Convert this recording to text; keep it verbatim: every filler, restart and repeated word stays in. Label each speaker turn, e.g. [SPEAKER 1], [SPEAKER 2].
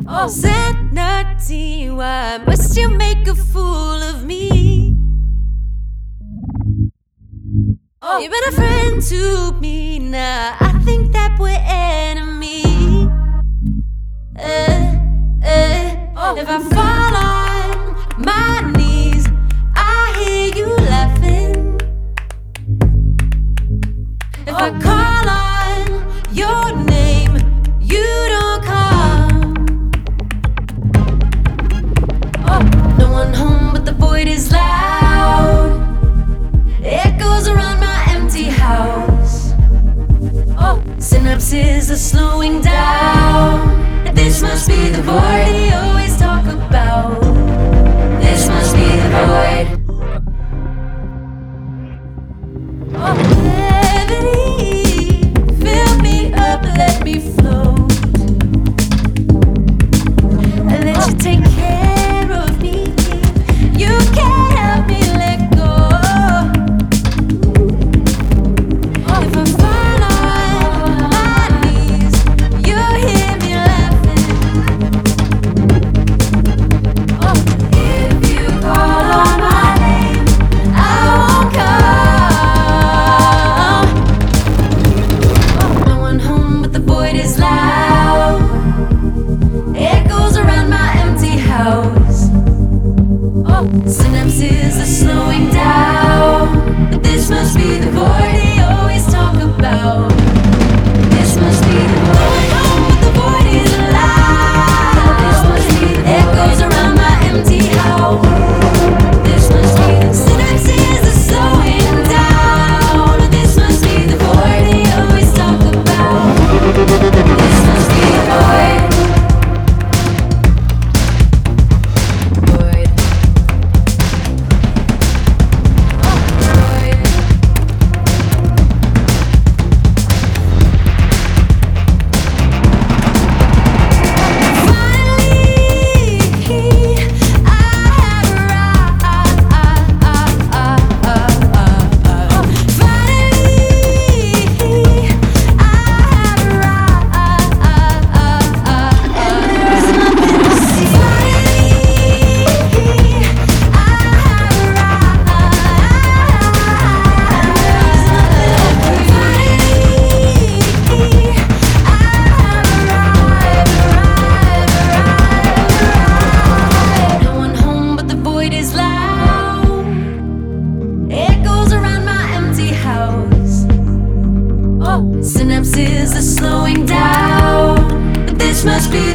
[SPEAKER 1] Oh, sanity, why must you make a fool of me? Oh, you've been a friend to me, now I think that we're enemies. Uh, uh, oh. If I fall on my knees, I hear you laughing. If I call on your name, you don't come. Oh, no one home, but the void is loud. Echoes around my empty house. Oh, synapses are slowing down. This must be the void they always talk about. This must be the void. Oh, gravity, fill me up, let me float. I let you take care of me. You can't help me let go. Oh, if I fall on my knees, you hear me laughing. Oh, if you call on my name, I won't come. Oh, no one home, but the void is loud. Echoes around my empty house. Oh, synapses are slowing down. But this must be the void they always talk about. This must be the void. But the void is alive. This must be the echoes around my empty house. This must be the synapses are slowing down. This must be the void they always talk about. This must be the void. Void. Synapses are slowing down, but this must be